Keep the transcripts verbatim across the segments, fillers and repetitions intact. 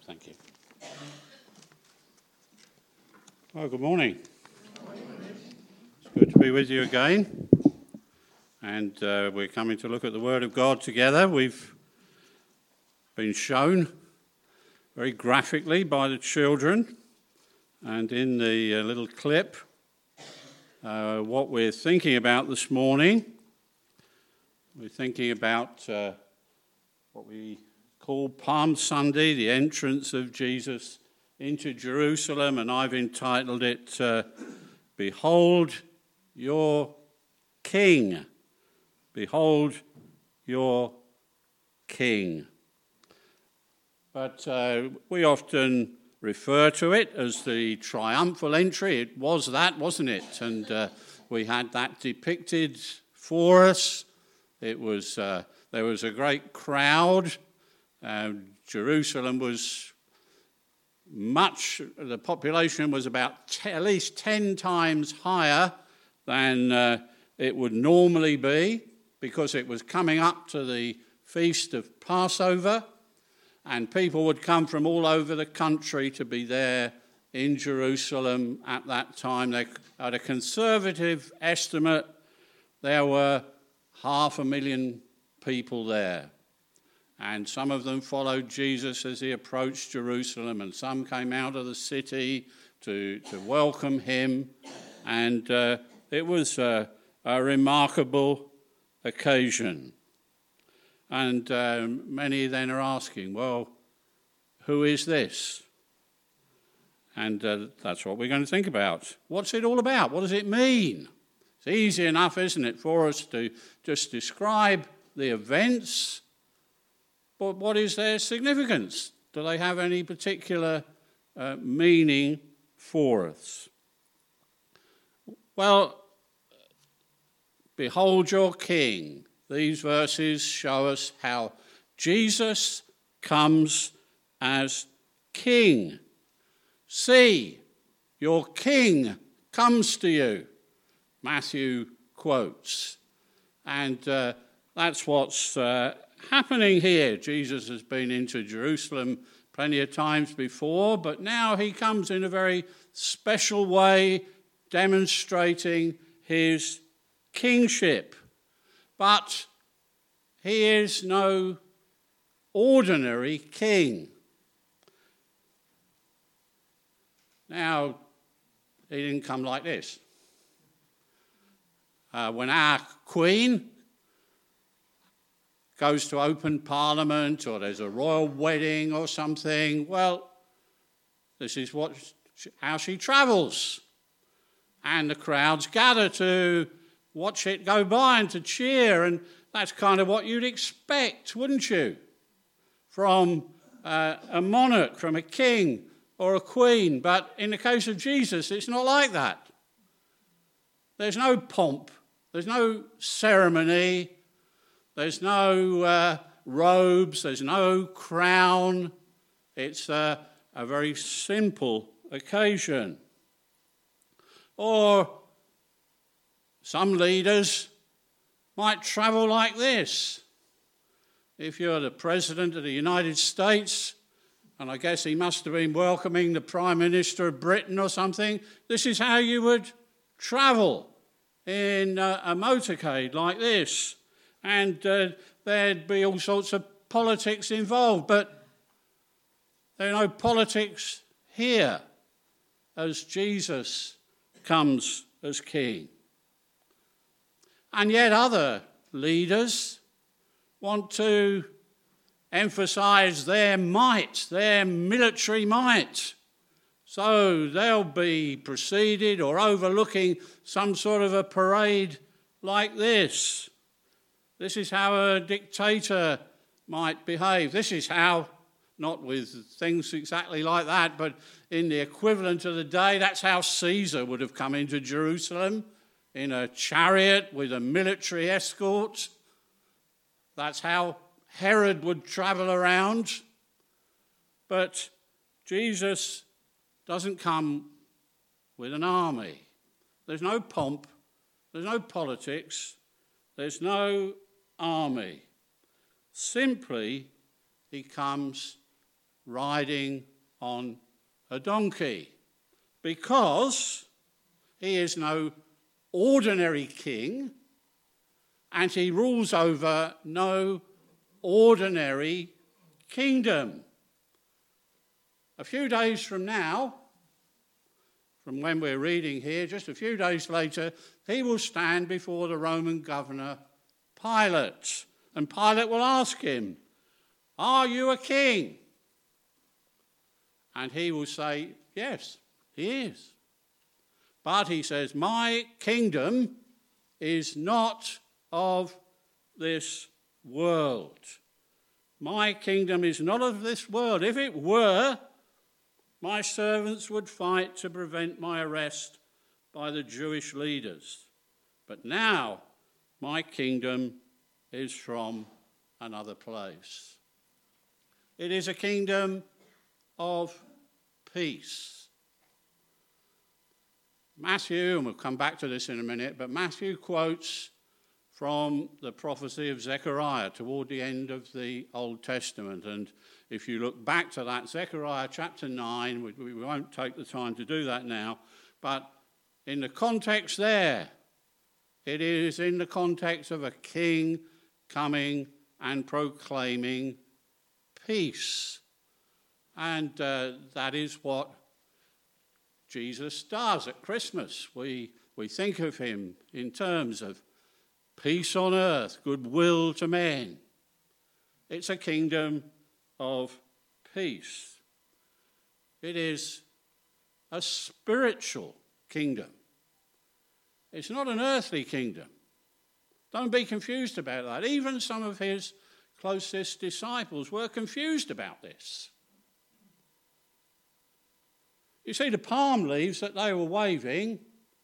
Thank you. Well, good morning. It's good to be with you again. And uh, we're coming to look at the Word of God together. We've been shown very graphically by the children and in the uh, little clip uh, what we're thinking about this morning. We're thinking about uh, what we call Palm Sunday, the entrance of Jesus into Jerusalem, and I've entitled it, uh, Behold Your King. Behold Your King. But uh, we often refer to it as the triumphal entry. It was that, wasn't it? And uh, we had that depicted for us. It was uh, there was a great crowd. Uh, Jerusalem was much, the population was about t- at least ten times higher than uh, it would normally be, because it was coming up to the feast of Passover, and people would come from all over the country to be there in Jerusalem at that time. They, at a conservative estimate, there were half a million people there. And some of them followed Jesus as he approached Jerusalem, and some came out of the city to, to welcome him. And uh, it was uh, a remarkable occasion. And uh, many then are asking, well, who is this? And uh, that's what we're going to think about. What's it all about? What does it mean? It's easy enough, isn't it, for us to just describe the events. But what is their significance? Do they have any particular uh, meaning for us? Well, behold your King. These verses show us how Jesus comes as King. See, your King comes to you, Matthew quotes. And uh, that's what's uh, happening here. Jesus has been into Jerusalem plenty of times before, but now he comes in a very special way, demonstrating his kingship. But he is no ordinary king. Now, he didn't come like this. Uh, when our Queen goes to open Parliament, or there's a royal wedding or something, well, this is what how she travels. And the crowds gather to watch it go by and to cheer, and that's kind of what you'd expect, wouldn't you, from uh, a monarch, from a king or a queen. But in the case of Jesus, it's not like that. There's no pomp, there's no ceremony, there's no uh, robes, there's no crown. It's uh, a very simple occasion. Or some leaders might travel like this. If you're the President of the United States, and I guess he must have been welcoming the Prime Minister of Britain or something, this is how you would travel in a, a motorcade like this. And uh, there'd be all sorts of politics involved, but there are no politics here as Jesus comes as King. And yet other leaders want to emphasize their might, their military might. So they'll be preceded or overlooking some sort of a parade like this. This is how a dictator might behave. This is how, not with things exactly like that, but in the equivalent of the day, that's how Caesar would have come into Jerusalem, in a chariot with a military escort. That's how Herod would travel around. But Jesus doesn't come with an army. There's no pomp, there's no politics, there's no army. Simply, he comes riding on a donkey, because he is no ordinary king and he rules over no ordinary kingdom. A few days from now, from when we're reading here, just a few days later, he will stand before the Roman governor Pilate, and Pilate will ask him, "Are you a king?" And he will say, "Yes, he is." But he says, "My kingdom is not of this world. My kingdom is not of this world. If it were, my servants would fight to prevent my arrest by the Jewish leaders. But now my kingdom is from another place. It is a kingdom of peace." Matthew, and we'll come back to this in a minute, but Matthew quotes from the prophecy of Zechariah toward the end of the Old Testament. And if you look back to that, Zechariah chapter nine, we, we won't take the time to do that now, but in the context there, it is in the context of a king coming and proclaiming peace. And uh, that is what Jesus does at Christmas. We, we think of him in terms of peace on earth, goodwill to men. It's a kingdom of peace. It is a spiritual kingdom. It's not an earthly kingdom. Don't be confused about that. Even some of his closest disciples were confused about this. You see, the palm leaves that they were waving,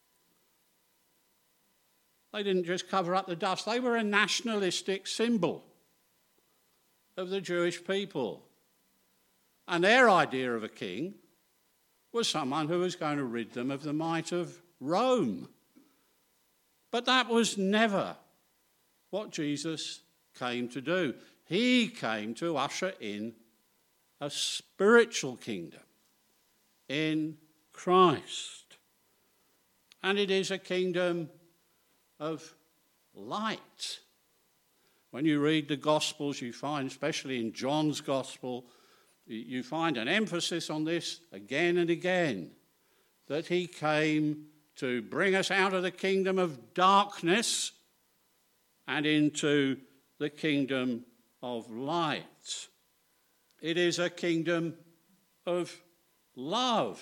they didn't just cover up the dust. They were a nationalistic symbol of the Jewish people. And their idea of a king was someone who was going to rid them of the might of Rome. But that was never what Jesus came to do. He came to usher in a spiritual kingdom in Christ. And it is a kingdom of light. When you read the Gospels, you find, especially in John's Gospel, you find an emphasis on this again and again, that he came to bring us out of the kingdom of darkness and into the kingdom of light. It is a kingdom of love.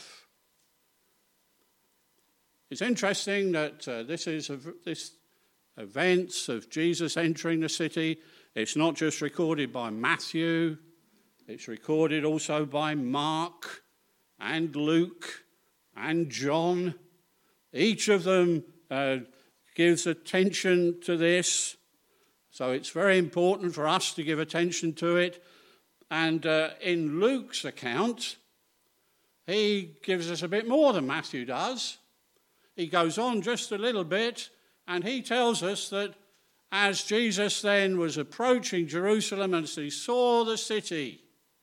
It's interesting that uh, this is a, this events of Jesus entering the city. It's not just recorded by Matthew. It's recorded also by Mark and Luke and John. Each of them uh, gives attention to this. So it's very important for us to give attention to it. And uh, in Luke's account, he gives us a bit more than Matthew does. He goes on just a little bit, and he tells us that as Jesus then was approaching Jerusalem and as he saw the city,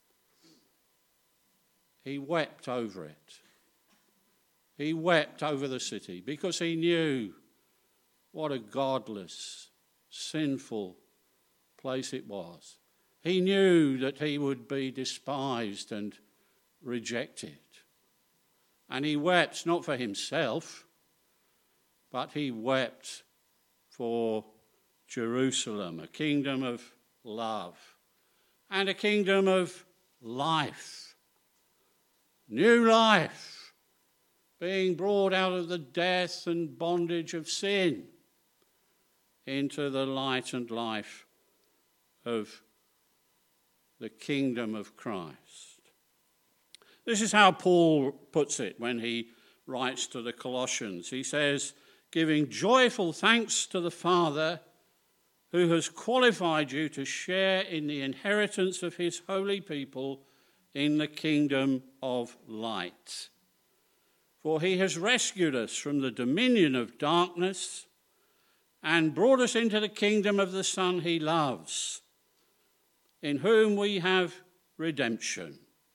he wept over it. He wept over the city because he knew what a godless, sinful place it was. He knew that he would be despised and rejected. And he wept not for himself, but he wept for Jerusalem, a kingdom of love and a kingdom of life. New life being brought out of the death and bondage of sin into the light and life of the kingdom of Christ. This is how Paul puts it when he writes to the Colossians. He says, giving joyful thanks to the Father who has qualified you to share in the inheritance of his holy people in the kingdom of light. For he has rescued us from the dominion of darkness and brought us into the kingdom of the Son he loves, in whom we have redemption,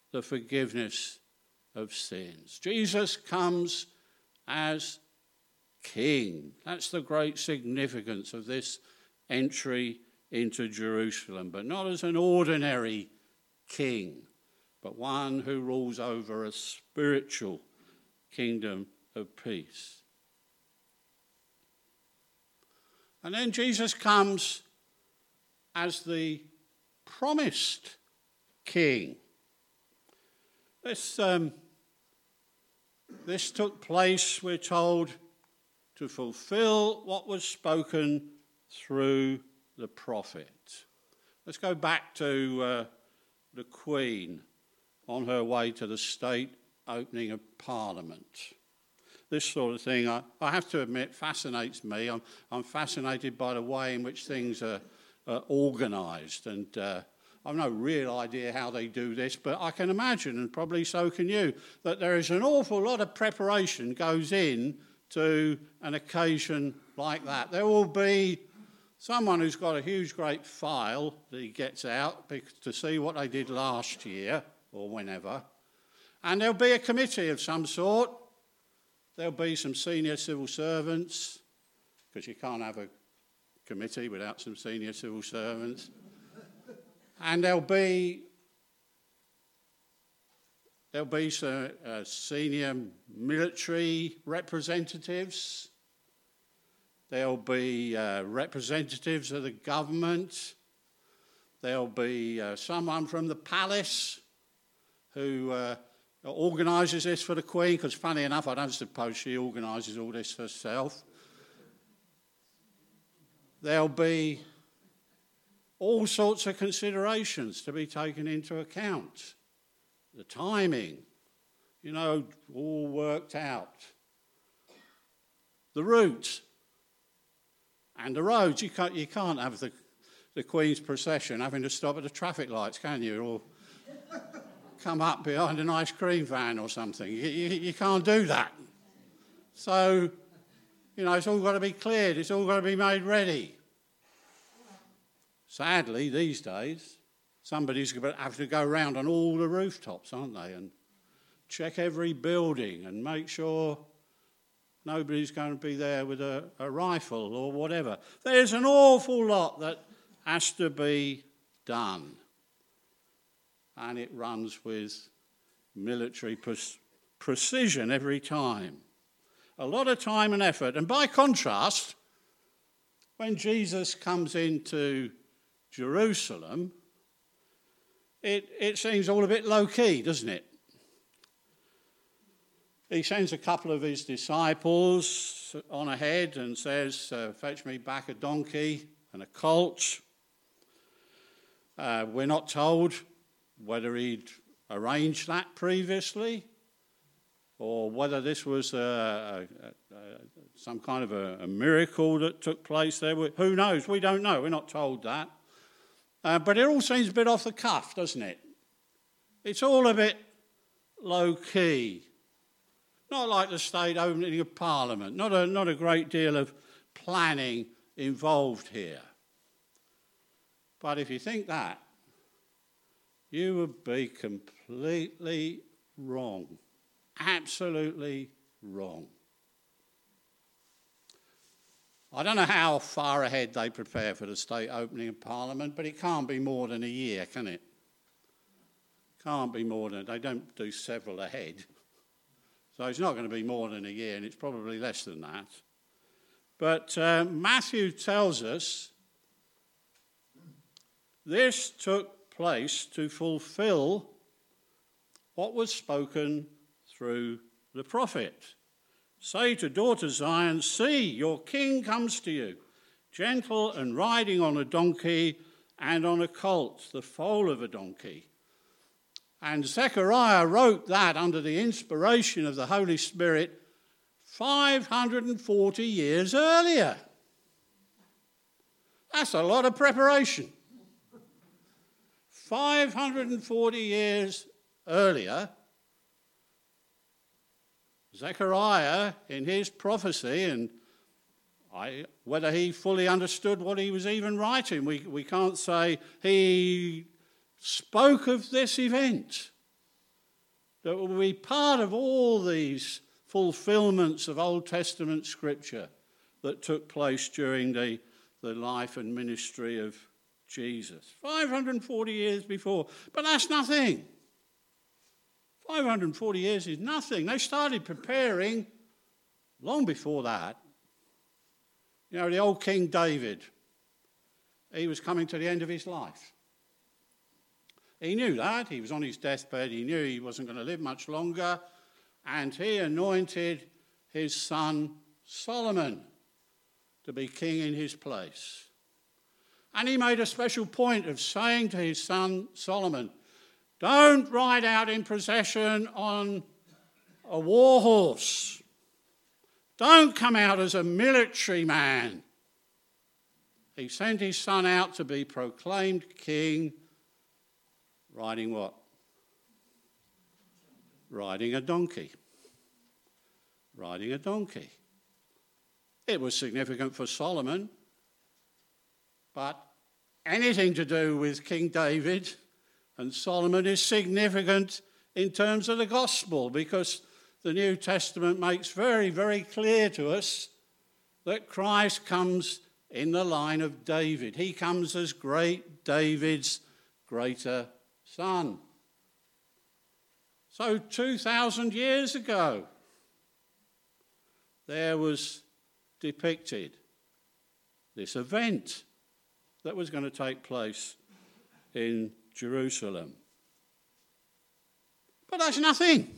the forgiveness of sins. Jesus comes as King. That's the great significance of this entry into Jerusalem, but not as an ordinary king, but one who rules over a spiritual kingdom of peace. And then Jesus comes as the promised king. This, um, this took place, we're told, to fulfill what was spoken through the prophet. Let's go back to uh, the Queen on her way to the state opening of Parliament. This sort of thing, I, I have to admit, fascinates me. I'm, I'm fascinated by the way in which things are, are organised, and uh, I've no real idea how they do this, but I can imagine, and probably so can you, that there is an awful lot of preparation goes in to an occasion like that. There will be someone who's got a huge, great file that he gets out to see what they did last year or whenever. And there'll be a committee of some sort. There'll be some senior civil servants, because you can't have a committee without some senior civil servants. And there'll be there'll be some uh, senior military representatives. There'll be uh, representatives of the government. There'll be uh, someone from the palace who uh, organises this for the Queen, because funny enough, I don't suppose she organises all this herself. There'll be all sorts of considerations to be taken into account. The timing, you know, all worked out. The route and the roads. You can't, you can't have the, the Queen's procession having to stop at the traffic lights, can you? Or come up behind an ice cream van or something. You, you, you can't do that. So, you know, it's all got to be cleared. It's all got to be made ready. Sadly, these days, somebody's going to have to go around on all the rooftops, aren't they, and check every building and make sure nobody's going to be there with a, a rifle or whatever. There's an awful lot that has to be done. And it runs with military pre- precision every time. A lot of time and effort. And by contrast, when Jesus comes into Jerusalem, it, it seems all a bit low-key, doesn't it? He sends a couple of his disciples on ahead and says, uh, fetch me back a donkey and a colt. Uh, we're not told whether he'd arranged that previously or whether this was a, a, a, some kind of a, a miracle that took place there. Who knows? We don't know. We're not told that. Uh, but it all seems a bit off the cuff, doesn't it? It's all a bit low-key. Not like the state opening of Parliament. Not a, not a great deal of planning involved here. But if you think that, you would be completely wrong. Absolutely wrong. I don't know how far ahead they prepare for the state opening of Parliament, but it can't be more than a year, can it? Can't be more than, they don't do several ahead. So it's not going to be more than a year, and it's probably less than that. But uh, Matthew tells us this took place to fulfill what was spoken through the prophet. Say to daughter Zion, see, your king comes to you, gentle and riding on a donkey and on a colt, the foal of a donkey. And Zechariah wrote that under the inspiration of the Holy Spirit five hundred forty years earlier. That's a lot of preparation. five hundred forty years earlier, Zechariah, in his prophecy, and I, whether he fully understood what he was even writing, we, we can't say, he spoke of this event. that will be part of all these fulfillments of Old Testament scripture that took place during the, the life and ministry of Jesus. five hundred forty years before. But that's nothing. five hundred forty years is nothing. They started preparing long before that. You know, the old King David, he was coming to the end of his life. He knew that. He was on his deathbed. He knew he wasn't going to live much longer. And he anointed his son Solomon to be king in his place. And he made a special point of saying to his son Solomon, don't ride out in procession on a war horse. Don't come out as a military man. He sent his son out to be proclaimed king, riding what? Riding a donkey. Riding a donkey. It was significant for Solomon, but anything to do with King David and Solomon is significant in terms of the gospel, because the New Testament makes very, very clear to us that Christ comes in the line of David. He comes as great David's greater son. So two thousand years ago, there was depicted this event that was going to take place in Jerusalem. But that's nothing.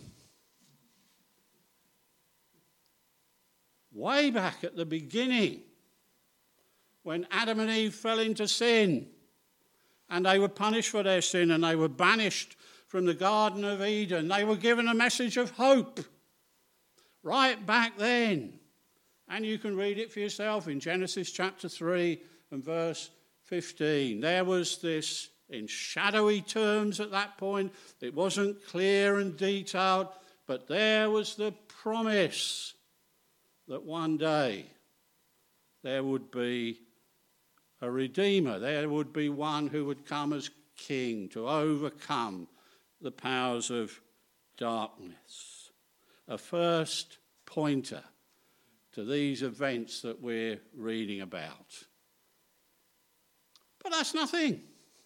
Way back at the beginning, when Adam and Eve fell into sin, and they were punished for their sin, and they were banished from the Garden of Eden, they were given a message of hope right back then. And you can read it for yourself in Genesis chapter three and verse fifteen. There was this, in shadowy terms at that point, it wasn't clear and detailed, but there was the promise that one day there would be a Redeemer, there would be one who would come as king to overcome the powers of darkness. A first pointer to these events that we're reading about. But that's nothing,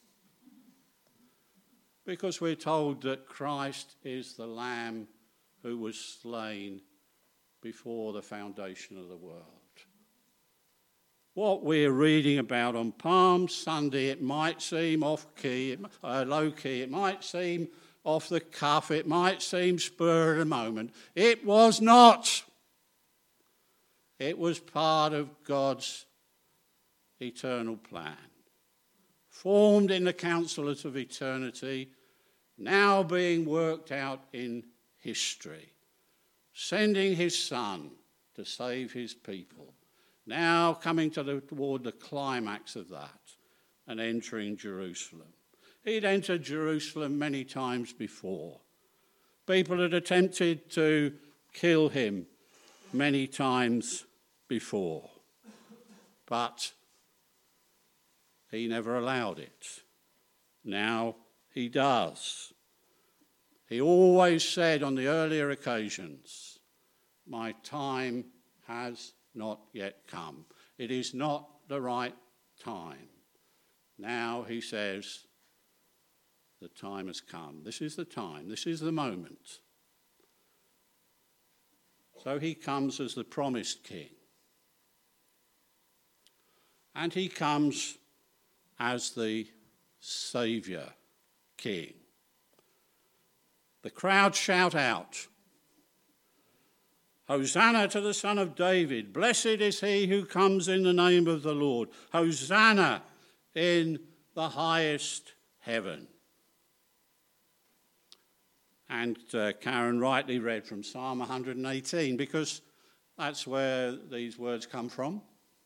because we're told that Christ is the Lamb who was slain before the foundation of the world. What we're reading about on Palm Sunday, it might seem off-key, uh, low-key, it might seem off the cuff, it might seem spur of the moment. It was not. It was part of God's eternal plan, formed in the counsels of eternity, now being worked out in history, sending his Son to save his people, now coming to the, toward the climax of that and entering Jerusalem. He'd entered Jerusalem many times before. People had attempted to kill him many times before, but he never allowed it. Now he does. He always said on the earlier occasions, my time has not yet come. It is not the right time. Now he says, the time has come. This is the time. This is the moment. So he comes as the promised king. And he comes as the Saviour King. The crowd shout out, Hosanna to the Son of David. Blessed is he who comes in the name of the Lord. Hosanna in the highest heaven. And uh, Karen rightly read from Psalm one hundred eighteen, because that's where these words come from.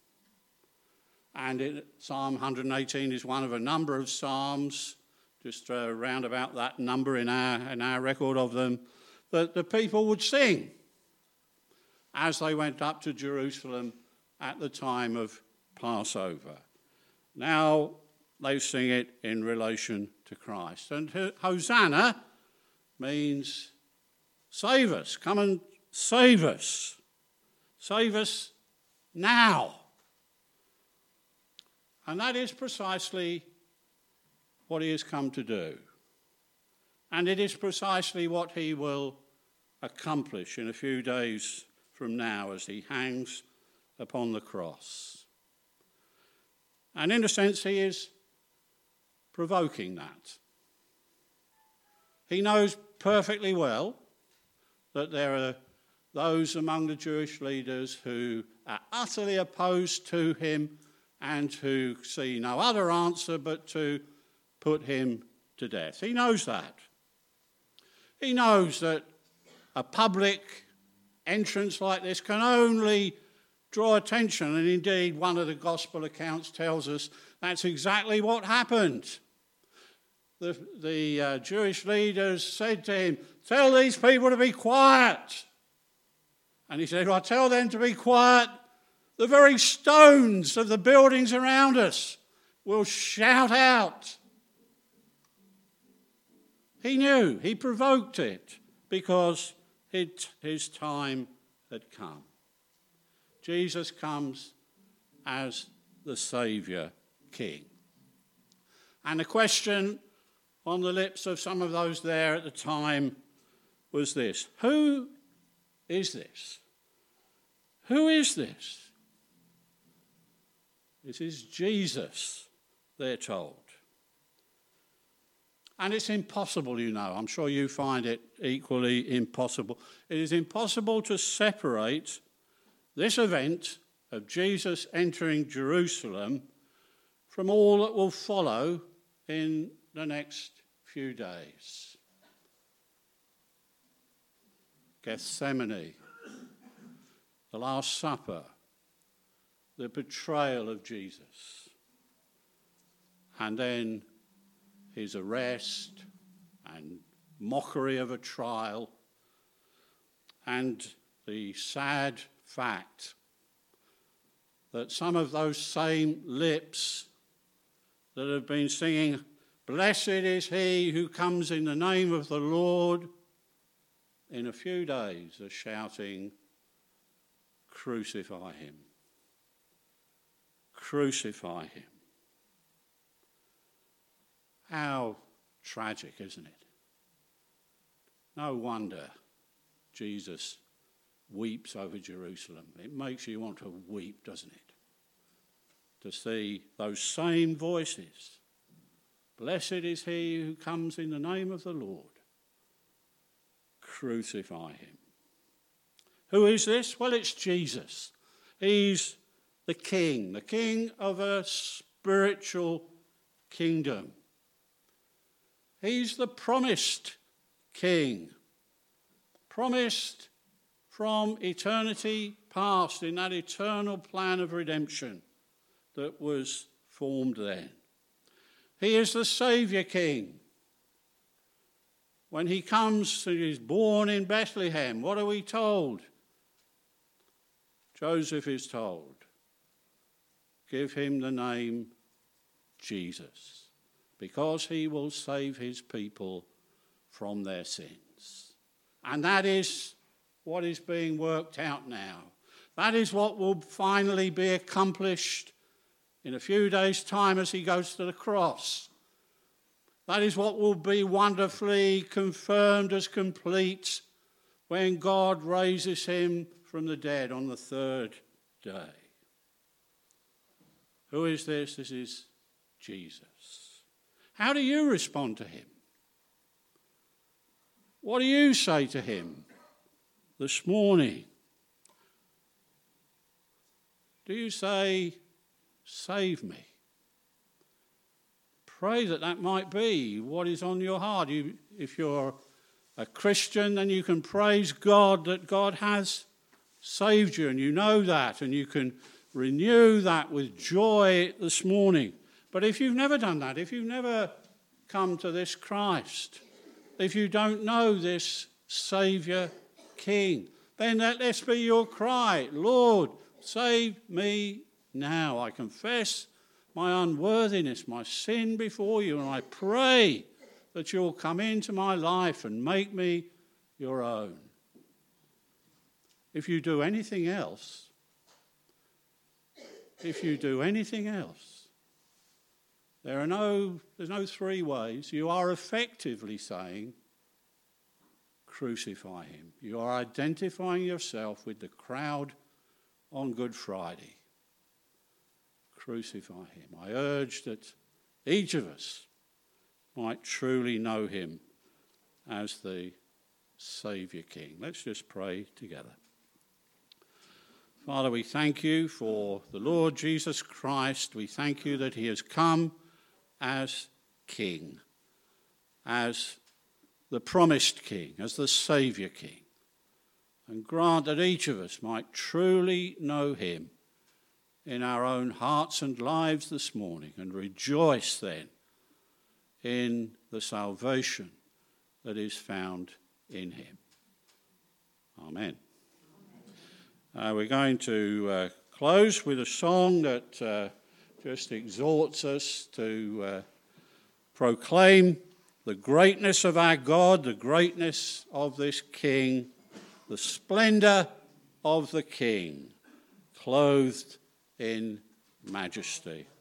And it, Psalm one hundred eighteen is one of a number of psalms, just uh, round about that number in our, in our record of them, that the people would sing as they went up to Jerusalem at the time of Passover. Now they sing it in relation to Christ. And Hosanna means Save us. Come and save us. Save us now. And that is precisely what he has come to do. And it is precisely what he will accomplish in a few days from now as he hangs upon the cross. And in a sense, he is provoking that. He knows perfectly well that there are those among the Jewish leaders who are utterly opposed to him and who see no other answer but to put him to death. He knows that. He knows that a public entrance like this can only draw attention, and indeed one of the gospel accounts tells us that's exactly what happened. The, the uh, Jewish leaders said to him, "Tell these people to be quiet." And he said, "Well, I tell them to be quiet. The very stones of the buildings around us will shout out." He knew, he provoked it because it, his time had come. Jesus comes as the Saviour King. And the question on the lips of some of those there at the time was this: who is this? Who is this? This is Jesus, they're told. And it's impossible, you know. I'm sure you find it equally impossible. It is impossible to separate this event of Jesus entering Jerusalem from all that will follow in the next few days. Gethsemane, the Last Supper, the betrayal of Jesus, and then his arrest and mockery of a trial, and the sad fact that some of those same lips that have been singing, "Blessed is he who comes in the name of the Lord," in a few days are shouting, "Crucify him. Crucify him." How tragic, isn't it? No wonder Jesus weeps over Jerusalem. It makes you want to weep, doesn't it? To see those same voices. "Blessed is he who comes in the name of the Lord. Crucify him." Who is this? Well, it's Jesus. He's the King, the King of a spiritual kingdom. He's the promised King, promised from eternity past in that eternal plan of redemption that was formed then. He is the Saviour King. When he comes, he is born in Bethlehem. What are we told? Joseph is told, give him the name Jesus, because he will save his people from their sins. And that is what is being worked out now. That is what will finally be accomplished in a few days' time as he goes to the cross. That is what will be wonderfully confirmed as complete when God raises him from the dead on the third day. Who is this? This is Jesus. How do you respond to him? What do you say to him this morning? Do you say, "Save me"? Pray that that might be what is on your heart. You, if you're a Christian, then you can praise God that God has saved you, and you know that, and you can renew that with joy this morning. But if you've never done that, if you've never come to this Christ, if you don't know this Saviour King, then let this be your cry: "Lord, save me now. I confess my unworthiness, my sin before you, and I pray that you'll come into my life and make me your own. If you do anything else, if you do anything else, there are no, there's no three ways. You are effectively saying, crucify him. You are identifying yourself with the crowd on Good Friday. Crucify him. I urge that each of us might truly know him as the Saviour King. Let's just pray together. Father, we thank you for the Lord Jesus Christ. We thank you that he has come as King, as the promised King, as the Saviour King. And grant that each of us might truly know him in our own hearts and lives this morning, and rejoice then in the salvation that is found in him. Amen. Uh, we're going to uh, close with a song that uh, just exhorts us to uh, proclaim the greatness of our God, the greatness of this King, the splendour of the King, clothed in majesty.